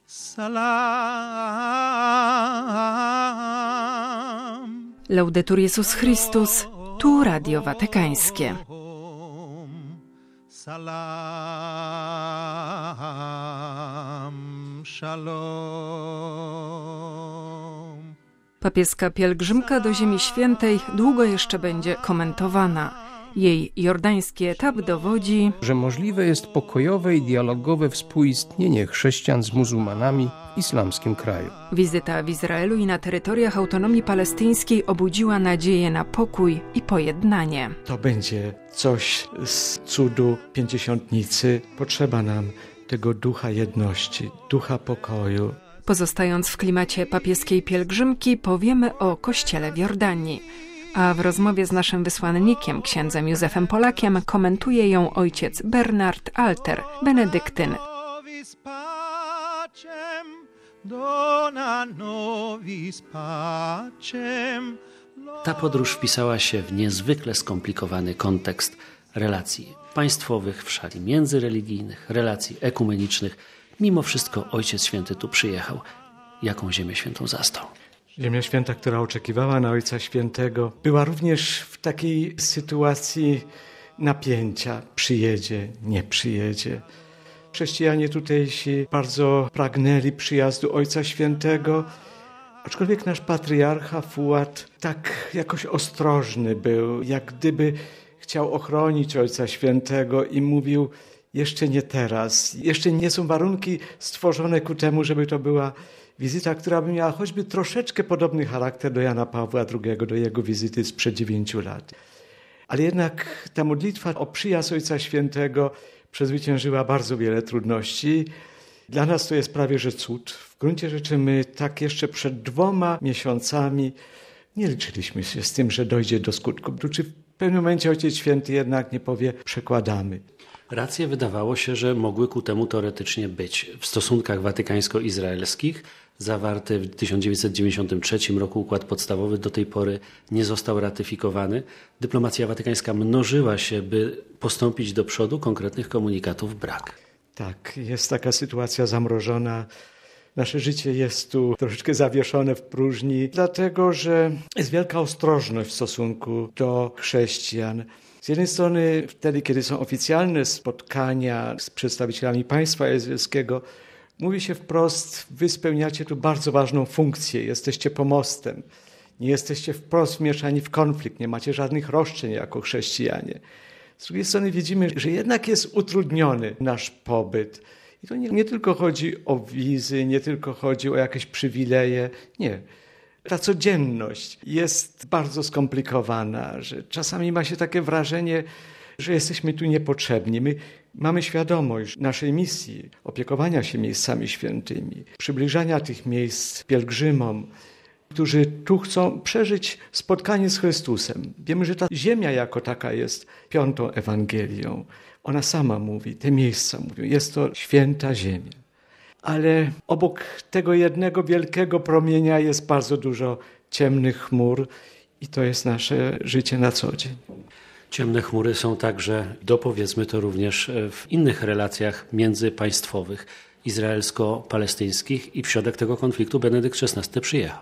salam. Laudetur Jezus Chrystus, tu Radio Watykańskie. Salam, shalom. Papieska pielgrzymka do Ziemi Świętej długo jeszcze będzie komentowana. Jej jordański etap dowodzi, że możliwe jest pokojowe i dialogowe współistnienie chrześcijan z muzułmanami w islamskim kraju. Wizyta w Izraelu i na terytoriach autonomii palestyńskiej obudziła nadzieję na pokój i pojednanie. To będzie coś z cudu pięćdziesiątnicy. Potrzeba nam tego ducha jedności, ducha pokoju. Pozostając w klimacie papieskiej pielgrzymki, powiemy o Kościele w Jordanii. A w rozmowie z naszym wysłannikiem, księdzem Józefem Polakiem, komentuje ją ojciec Bernard Alter, benedyktyn. Ta podróż wpisała się w niezwykle skomplikowany kontekst relacji państwowych, w szali międzyreligijnych, relacji ekumenicznych. Mimo wszystko Ojciec Święty tu przyjechał. Jaką Ziemię Świętą zastał? Ziemia Święta, która oczekiwała na Ojca Świętego, była również w takiej sytuacji napięcia. Przyjedzie, nie przyjedzie. Chrześcijanie tutejsi bardzo pragnęli przyjazdu Ojca Świętego, aczkolwiek nasz patriarcha Fuad tak jakoś ostrożny był, jak gdyby chciał ochronić Ojca Świętego i mówił: jeszcze nie teraz, jeszcze nie są warunki stworzone ku temu, żeby to była wizyta, która by miała choćby troszeczkę podobny charakter do Jana Pawła II, do jego wizyty sprzed 9 lat. Ale jednak ta modlitwa o przyjazd Ojca Świętego przezwyciężyła bardzo wiele trudności. Dla nas to jest prawie że cud. W gruncie rzeczy my tak jeszcze przed 2 miesiącami nie liczyliśmy się z tym, że dojdzie do skutku. Czy w pewnym momencie Ojciec Święty jednak nie powie: przekładamy. Racje wydawało się, że mogły ku temu teoretycznie być. W stosunkach watykańsko-izraelskich zawarty w 1993 roku układ podstawowy do tej pory nie został ratyfikowany. Dyplomacja watykańska mnożyła się, by postąpić do przodu, konkretnych komunikatów brak. Tak, jest taka sytuacja zamrożona. Nasze życie jest tu troszeczkę zawieszone w próżni, dlatego że jest wielka ostrożność w stosunku do chrześcijan. Z jednej strony wtedy, kiedy są oficjalne spotkania z przedstawicielami państwa izraelskiego, mówi się wprost: wy spełniacie tu bardzo ważną funkcję, jesteście pomostem, nie jesteście wprost wmieszani w konflikt, nie macie żadnych roszczeń jako chrześcijanie. Z drugiej strony widzimy, że jednak jest utrudniony nasz pobyt. I to nie tylko chodzi o wizy, nie tylko chodzi o jakieś przywileje, nie. Ta codzienność jest bardzo skomplikowana, że czasami ma się takie wrażenie, że jesteśmy tu niepotrzebni. My mamy świadomość naszej misji, opiekowania się miejscami świętymi, przybliżania tych miejsc pielgrzymom, którzy tu chcą przeżyć spotkanie z Chrystusem. Wiemy, że ta ziemia jako taka jest 5. Ewangelią. Ona sama mówi, te miejsca mówią, jest to święta ziemia. Ale obok tego jednego wielkiego promienia jest bardzo dużo ciemnych chmur i to jest nasze życie na co dzień. Ciemne chmury są także, dopowiedzmy to również, w innych relacjach międzypaństwowych, izraelsko-palestyńskich, i w środek tego konfliktu Benedykt XVI przyjechał.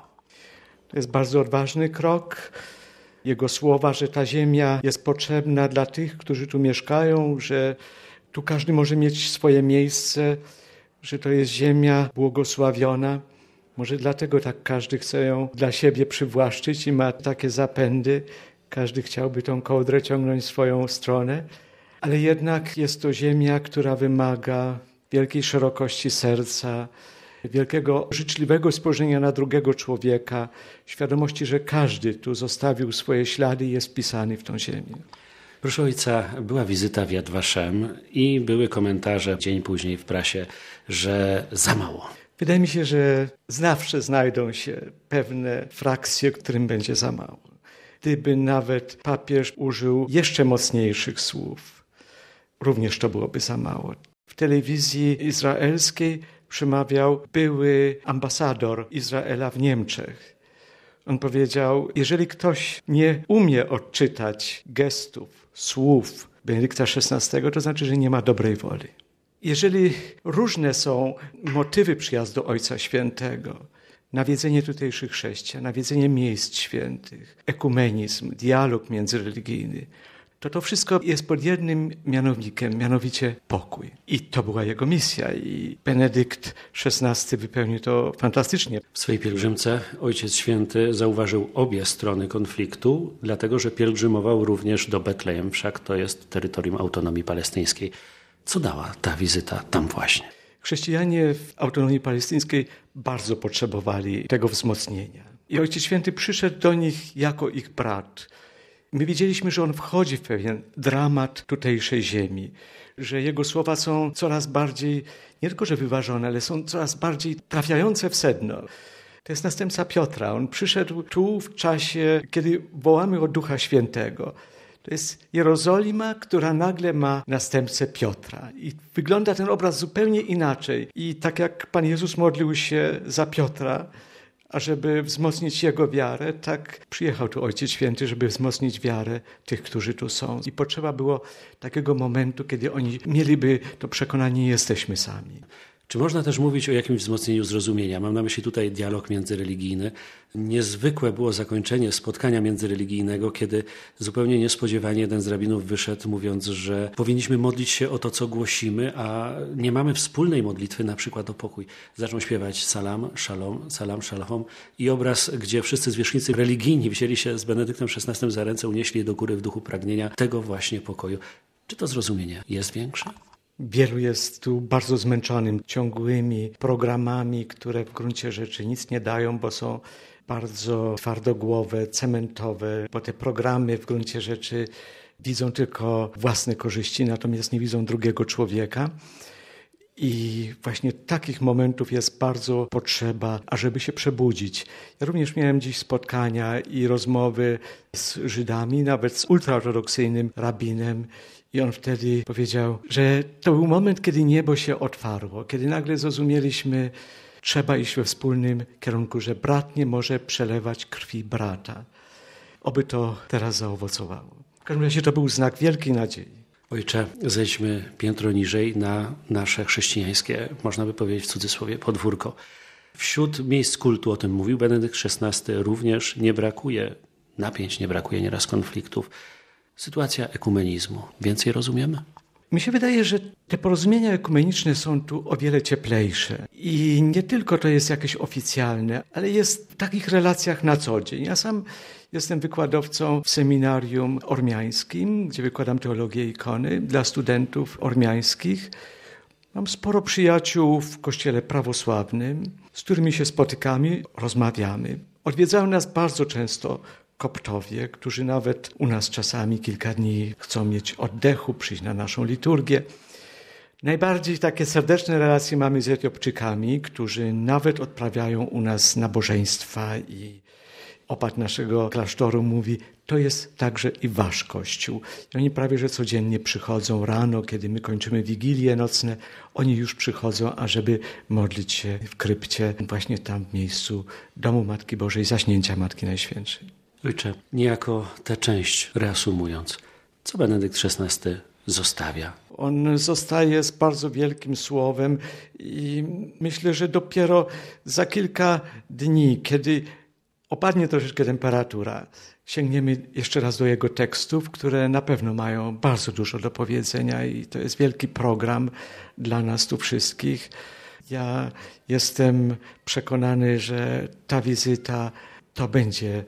To jest bardzo odważny krok. Jego słowa, że ta ziemia jest potrzebna dla tych, którzy tu mieszkają, że tu każdy może mieć swoje miejsce, że to jest ziemia błogosławiona. Może dlatego tak każdy chce ją dla siebie przywłaszczyć i ma takie zapędy. Każdy chciałby tą kołdrę ciągnąć w swoją stronę. Ale jednak jest to ziemia, która wymaga wielkiej szerokości serca, wielkiego życzliwego spojrzenia na drugiego człowieka, świadomości, że każdy tu zostawił swoje ślady i jest wpisany w tą ziemię. Proszę ojca, była wizyta w Yad Vashem i były komentarze dzień później w prasie, że za mało. Wydaje mi się, że zawsze znajdą się pewne frakcje, którym będzie za mało. Gdyby nawet papież użył jeszcze mocniejszych słów, również to byłoby za mało. W telewizji izraelskiej przemawiał były ambasador Izraela w Niemczech. On powiedział, jeżeli ktoś nie umie odczytać gestów, słów Benedykta XVI, to znaczy, że nie ma dobrej woli. Jeżeli różne są motywy przyjazdu Ojca Świętego, nawiedzenie tutejszych chrześcijan, nawiedzenie miejsc świętych, ekumenizm, dialog międzyreligijny, to wszystko jest pod jednym mianownikiem, mianowicie pokój. I to była jego misja i Benedykt XVI wypełnił to fantastycznie. W swojej pielgrzymce Ojciec Święty zauważył obie strony konfliktu, dlatego że pielgrzymował również do Betlejem, wszak to jest terytorium autonomii palestyńskiej. Co dała ta wizyta tam właśnie? Chrześcijanie w autonomii palestyńskiej bardzo potrzebowali tego wzmocnienia. I Ojciec Święty przyszedł do nich jako ich brat. My wiedzieliśmy, że on wchodzi w pewien dramat tutejszej ziemi, że jego słowa są coraz bardziej, nie tylko że wyważone, ale są coraz bardziej trafiające w sedno. To jest następca Piotra. On przyszedł tu w czasie, kiedy wołamy o Ducha Świętego. To jest Jerozolima, która nagle ma następcę Piotra. I wygląda ten obraz zupełnie inaczej. I tak jak Pan Jezus modlił się za Piotra, ażeby wzmocnić jego wiarę, tak przyjechał tu Ojciec Święty, żeby wzmocnić wiarę tych, którzy tu są. I potrzeba było takiego momentu, kiedy oni mieliby to przekonanie, nie jesteśmy sami. Czy można też mówić o jakimś wzmocnieniu zrozumienia? Mam na myśli tutaj dialog międzyreligijny. Niezwykłe było zakończenie spotkania międzyreligijnego, kiedy zupełnie niespodziewanie jeden z rabinów wyszedł, mówiąc, że powinniśmy modlić się o to, co głosimy, a nie mamy wspólnej modlitwy, na przykład o pokój. Zaczął śpiewać salam, shalom, salam, shalom i obraz, gdzie wszyscy zwierzchnicy religijni wzięli się z Benedyktem XVI za ręce, unieśli je do góry w duchu pragnienia tego właśnie pokoju. Czy to zrozumienie jest większe? Wielu jest tu bardzo zmęczonym ciągłymi programami, które w gruncie rzeczy nic nie dają, bo są bardzo twardogłowe, cementowe, bo te programy w gruncie rzeczy widzą tylko własne korzyści, natomiast nie widzą drugiego człowieka. I właśnie takich momentów jest bardzo potrzeba, ażeby się przebudzić. Ja również miałem dziś spotkania i rozmowy z Żydami, nawet z ultraortodoksyjnym rabinem. I on wtedy powiedział, że to był moment, kiedy niebo się otwarło, kiedy nagle zrozumieliśmy, trzeba iść we wspólnym kierunku, że brat nie może przelewać krwi brata. Oby to teraz zaowocowało. W każdym razie to był znak wielkiej nadziei. Ojcze, zejdźmy piętro niżej na nasze chrześcijańskie, można by powiedzieć w cudzysłowie, podwórko. Wśród miejsc kultu, o tym mówił Benedykt XVI, również nie brakuje napięć, nie brakuje nieraz konfliktów. Sytuacja ekumenizmu. Więcej rozumiemy? Mi się wydaje, że te porozumienia ekumeniczne są tu o wiele cieplejsze. I nie tylko to jest jakieś oficjalne, ale jest w takich relacjach na co dzień. Ja sam jestem wykładowcą w seminarium ormiańskim, gdzie wykładam teologię ikony dla studentów ormiańskich. Mam sporo przyjaciół w kościele prawosławnym, z którymi się spotykamy, rozmawiamy. Odwiedzają nas bardzo często Koptowie, którzy nawet u nas czasami kilka dni chcą mieć oddechu, przyjść na naszą liturgię. Najbardziej takie serdeczne relacje mamy z Etiopczykami, którzy nawet odprawiają u nas nabożeństwa i opat naszego klasztoru mówi, to jest także i wasz kościół. I oni prawie że codziennie przychodzą rano, kiedy my kończymy wigilie nocne, oni już przychodzą, ażeby modlić się w krypcie, właśnie tam w miejscu domu Matki Bożej, zaśnięcia Matki Najświętszej. Ojcze, niejako tę część reasumując, co Benedykt XVI zostawia? On zostaje z bardzo wielkim słowem i myślę, że dopiero za kilka dni, kiedy opadnie troszeczkę temperatura, sięgniemy jeszcze raz do jego tekstów, które na pewno mają bardzo dużo do powiedzenia i to jest wielki program dla nas tu wszystkich. Ja jestem przekonany, że ta wizyta to będzie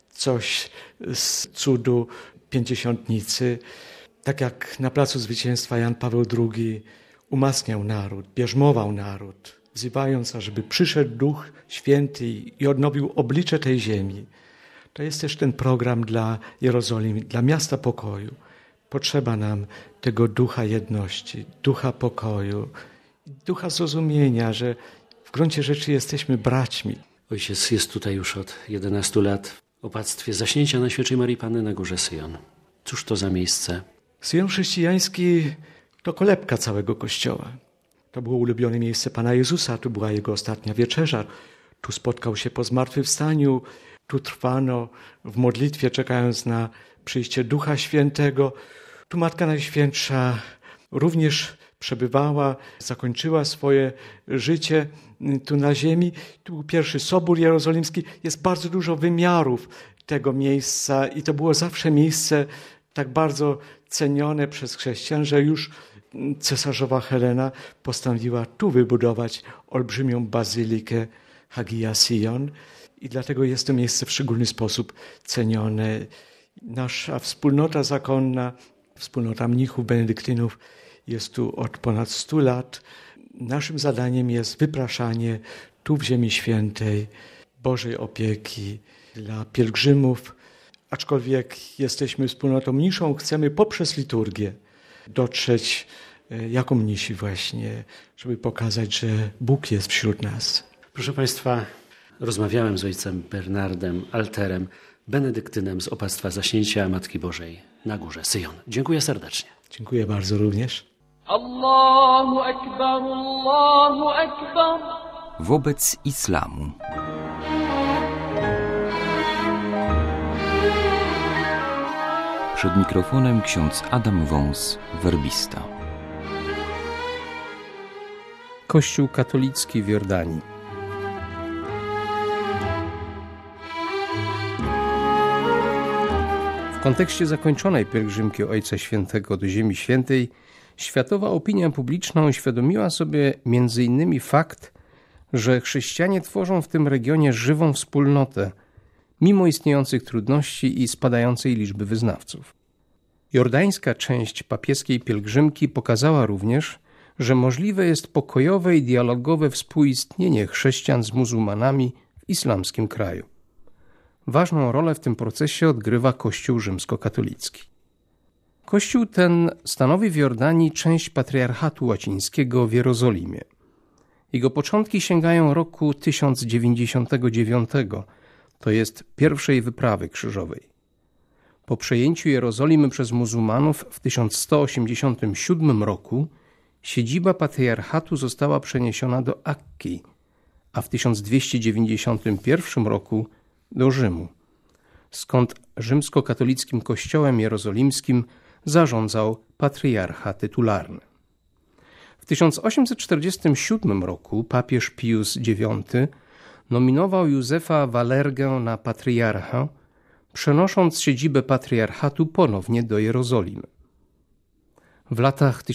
coś z cudu pięćdziesiątnicy. Tak jak na Placu Zwycięstwa Jan Paweł II umacniał naród, bierzmował naród, wzywając, ażeby przyszedł Duch Święty i odnowił oblicze tej ziemi. To jest też ten program dla Jerozolimy, dla miasta pokoju. Potrzeba nam tego ducha jedności, ducha pokoju, ducha zrozumienia, że w gruncie rzeczy jesteśmy braćmi. Ojciec jest tutaj już od 11 lat w opactwie Zaśnięcia Najświętszej Maryi Panny na Górze Syjon. Cóż to za miejsce? Syjon chrześcijański to kolebka całego Kościoła. To było ulubione miejsce Pana Jezusa, tu była Jego ostatnia wieczerza. Tu spotkał się po zmartwychwstaniu, tu trwano w modlitwie, czekając na przyjście Ducha Świętego. Tu Matka Najświętsza również przebywała, zakończyła swoje życie tu na ziemi. Tu był pierwszy Sobór Jerozolimski. Jest bardzo dużo wymiarów tego miejsca i to było zawsze miejsce tak bardzo cenione przez chrześcijan, że już cesarzowa Helena postanowiła tu wybudować olbrzymią bazylikę Hagia Sion i dlatego jest to miejsce w szczególny sposób cenione. Nasza wspólnota zakonna, wspólnota mnichów benedyktynów jest tu od ponad 100 lat. Naszym zadaniem jest wypraszanie tu w Ziemi Świętej Bożej opieki dla pielgrzymów. Aczkolwiek jesteśmy wspólnotą mniszą, chcemy poprzez liturgię dotrzeć jako mnisi właśnie, żeby pokazać, że Bóg jest wśród nas. Proszę Państwa, rozmawiałem z ojcem Bernardem Alterem, benedyktynem z Opactwa Zaśnięcia Matki Bożej na Górze Syjon. Dziękuję serdecznie. Dziękuję bardzo również. Allahu Akbar, Allahu Akbar. Wobec islamu. Przed mikrofonem ksiądz Adam Wąs, werbista. Kościół katolicki w Jordanii. W kontekście zakończonej pielgrzymki Ojca Świętego do Ziemi Świętej światowa opinia publiczna uświadomiła sobie m.in. fakt, że chrześcijanie tworzą w tym regionie żywą wspólnotę, mimo istniejących trudności i spadającej liczby wyznawców. Jordańska część papieskiej pielgrzymki pokazała również, że możliwe jest pokojowe i dialogowe współistnienie chrześcijan z muzułmanami w islamskim kraju. Ważną rolę w tym procesie odgrywa Kościół rzymskokatolicki. Kościół ten stanowi w Jordanii część patriarchatu łacińskiego w Jerozolimie. Jego początki sięgają roku 1099, to jest pierwszej wyprawy krzyżowej. Po przejęciu Jerozolimy przez muzułmanów w 1187 roku siedziba patriarchatu została przeniesiona do Akki, a w 1291 roku do Rzymu, skąd rzymskokatolickim kościołem jerozolimskim zarządzał patriarcha tytularny. W 1847 roku papież Pius IX nominował Józefa Walergę na patriarchę, przenosząc siedzibę patriarchatu ponownie do Jerozolimy. W latach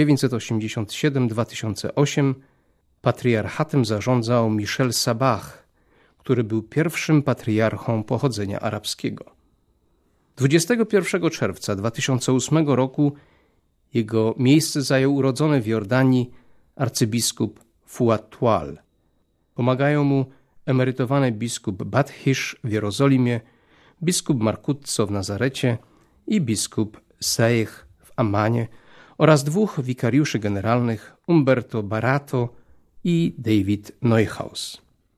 1987-2008 patriarchatem zarządzał Michel Sabah, który był pierwszym patriarchą pochodzenia arabskiego. 21 czerwca 2008 roku jego miejsce zajął urodzony w Jordanii arcybiskup Fuad Tual. Pomagają mu emerytowany biskup Badhish w Jerozolimie, biskup Markuzzo w Nazarecie i biskup Seich w Ammanie oraz 2 wikariuszy generalnych Umberto Barato i David Neuhaus.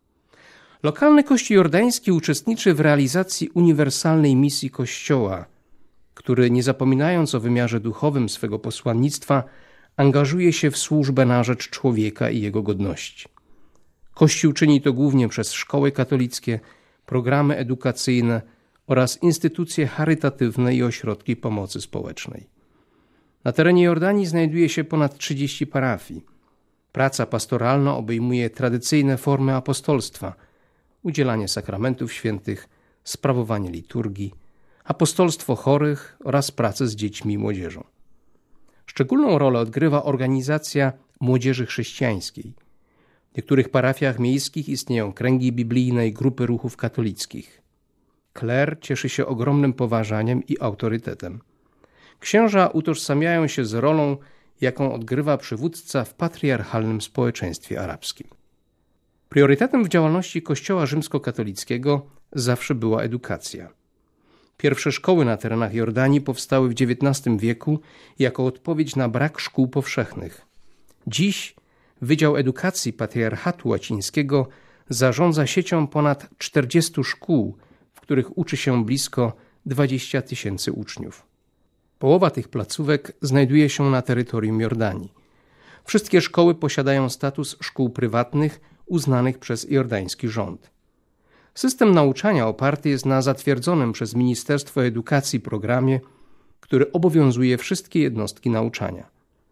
Lokalny Kościół jordański uczestniczy w realizacji uniwersalnej misji Kościoła, który, nie zapominając o wymiarze duchowym swego posłannictwa, angażuje się w służbę na rzecz człowieka i jego godności. Kościół czyni to głównie przez szkoły katolickie, programy edukacyjne oraz instytucje charytatywne i ośrodki pomocy społecznej. Na terenie Jordanii znajduje się ponad 30 parafii. Praca pastoralna obejmuje tradycyjne formy apostolstwa, udzielanie sakramentów świętych, sprawowanie liturgii, apostolstwo chorych oraz pracę z dziećmi i młodzieżą. Szczególną rolę odgrywa organizacja młodzieży chrześcijańskiej. W niektórych parafiach miejskich istnieją kręgi biblijne i grupy ruchów katolickich. Kler cieszy się ogromnym poważaniem i autorytetem. Księża utożsamiają się z rolą, jaką odgrywa przywódca w patriarchalnym społeczeństwie arabskim. Priorytetem w działalności Kościoła rzymskokatolickiego zawsze była edukacja. Pierwsze szkoły na terenach Jordanii powstały w XIX wieku jako odpowiedź na brak szkół powszechnych. Dziś Wydział Edukacji Patriarchatu Łacińskiego zarządza siecią ponad 40 szkół, w których uczy się blisko 20 000 uczniów. Połowa tych placówek znajduje się na terytorium Jordanii. Wszystkie szkoły posiadają status szkół prywatnych uznanych przez jordański rząd. System nauczania oparty jest na zatwierdzonym przez Ministerstwo Edukacji programie, który obowiązuje wszystkie jednostki nauczania.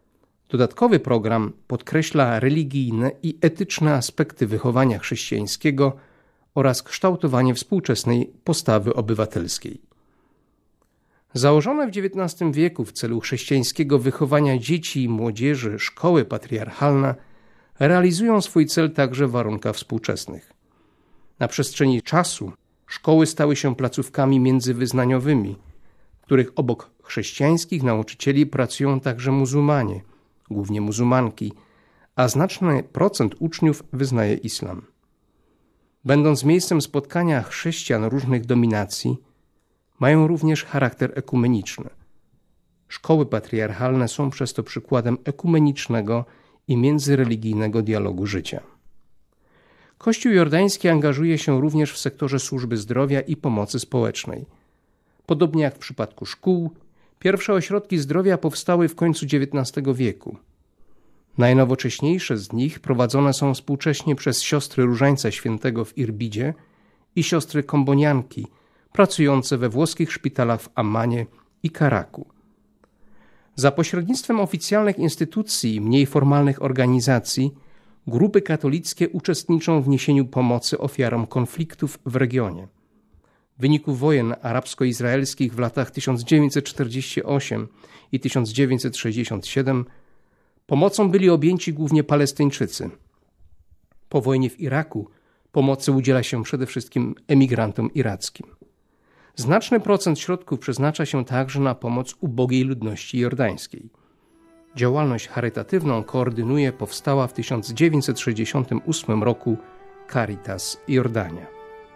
Dodatkowy program podkreśla religijne i etyczne aspekty wychowania chrześcijańskiego oraz kształtowanie współczesnej postawy obywatelskiej. Założone w XIX wieku w celu chrześcijańskiego wychowania dzieci i młodzieży szkoły patriarchalne realizują swój cel także w warunkach współczesnych. Na przestrzeni czasu szkoły stały się placówkami międzywyznaniowymi, w których obok chrześcijańskich nauczycieli pracują także muzułmanie, głównie muzułmanki, a znaczny procent uczniów wyznaje islam. Będąc miejscem spotkania chrześcijan różnych dominacji, mają również charakter ekumeniczny. Szkoły patriarchalne są przez to przykładem ekumenicznego i międzyreligijnego dialogu życia. Kościół jordański angażuje się również w sektorze służby zdrowia i pomocy społecznej. Podobnie jak w przypadku szkół, pierwsze ośrodki zdrowia powstały w końcu XIX wieku. Najnowocześniejsze z nich prowadzone są współcześnie przez siostry Różańca Świętego w Irbidzie i siostry Kombonianki, pracujące we włoskich szpitalach w Ammanie i Karaku. Za pośrednictwem oficjalnych instytucji i mniej formalnych organizacji grupy katolickie uczestniczą w niesieniu pomocy ofiarom konfliktów w regionie. W wyniku wojen arabsko-izraelskich w latach 1948 i 1967 pomocą byli objęci głównie Palestyńczycy. Po wojnie w Iraku pomocy udziela się przede wszystkim emigrantom irackim. Znaczny procent środków przeznacza się także na pomoc ubogiej ludności jordańskiej. Działalność charytatywną koordynuje powstała w 1968 roku Caritas Jordania.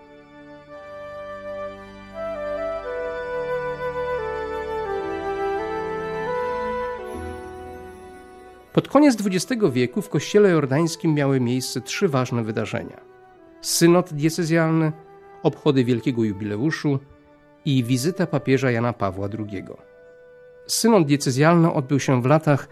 Pod koniec XX wieku w Kościele jordańskim miały miejsce 3 ważne wydarzenia. Synod diecezjalny, obchody Wielkiego Jubileuszu i wizyta papieża Jana Pawła II. Synod diecezjalny odbył się w latach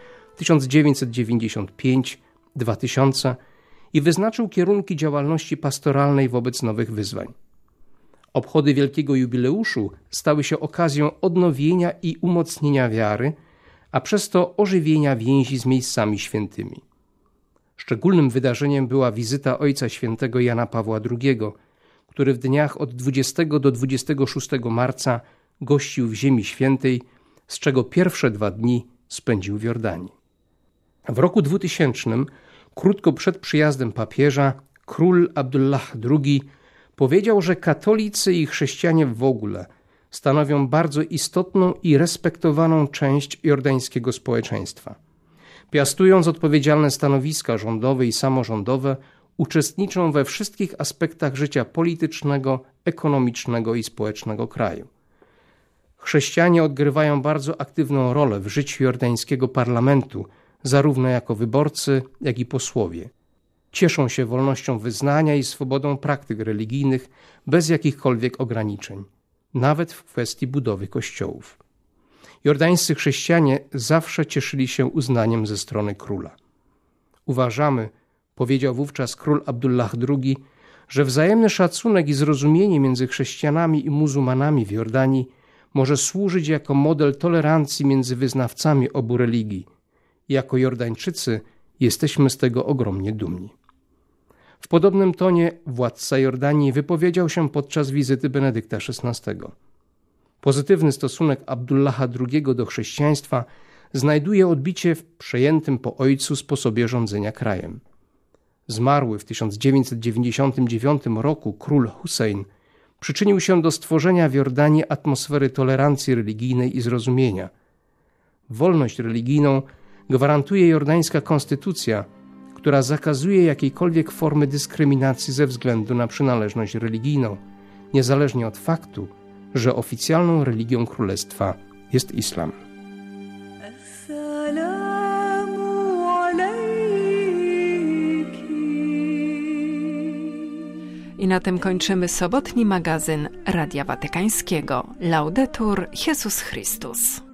1995-2000 i wyznaczył kierunki działalności pastoralnej wobec nowych wyzwań. Obchody Wielkiego Jubileuszu stały się okazją odnowienia i umocnienia wiary, a przez to ożywienia więzi z miejscami świętymi. Szczególnym wydarzeniem była wizyta Ojca Świętego Jana Pawła II, który w dniach od 20 do 26 marca gościł w Ziemi Świętej, z czego pierwsze 2 dni spędził w Jordanii. W roku 2000, krótko przed przyjazdem papieża, król Abdullah II powiedział, że katolicy i chrześcijanie w ogóle stanowią bardzo istotną i respektowaną część jordańskiego społeczeństwa. Piastując odpowiedzialne stanowiska rządowe i samorządowe, uczestniczą we wszystkich aspektach życia politycznego, ekonomicznego i społecznego kraju. Chrześcijanie odgrywają bardzo aktywną rolę w życiu jordańskiego parlamentu, zarówno jako wyborcy, jak i posłowie. Cieszą się wolnością wyznania i swobodą praktyk religijnych bez jakichkolwiek ograniczeń, nawet w kwestii budowy kościołów. Jordańscy chrześcijanie zawsze cieszyli się uznaniem ze strony króla. Uważamy, powiedział wówczas król Abdullah II, że wzajemny szacunek i zrozumienie między chrześcijanami i muzułmanami w Jordanii może służyć jako model tolerancji między wyznawcami obu religii. Jako Jordańczycy jesteśmy z tego ogromnie dumni. W podobnym tonie władca Jordanii wypowiedział się podczas wizyty Benedykta XVI. Pozytywny stosunek Abdullaha II do chrześcijaństwa znajduje odbicie w przejętym po ojcu sposobie rządzenia krajem. Zmarły w 1999 roku król Hussein przyczynił się do stworzenia w Jordanii atmosfery tolerancji religijnej i zrozumienia. Wolność religijną gwarantuje jordańska konstytucja, która zakazuje jakiejkolwiek formy dyskryminacji ze względu na przynależność religijną, niezależnie od faktu, że oficjalną religią królestwa jest islam. I na tym kończymy sobotni magazyn Radia Watykańskiego. Laudetur Jesus Christus.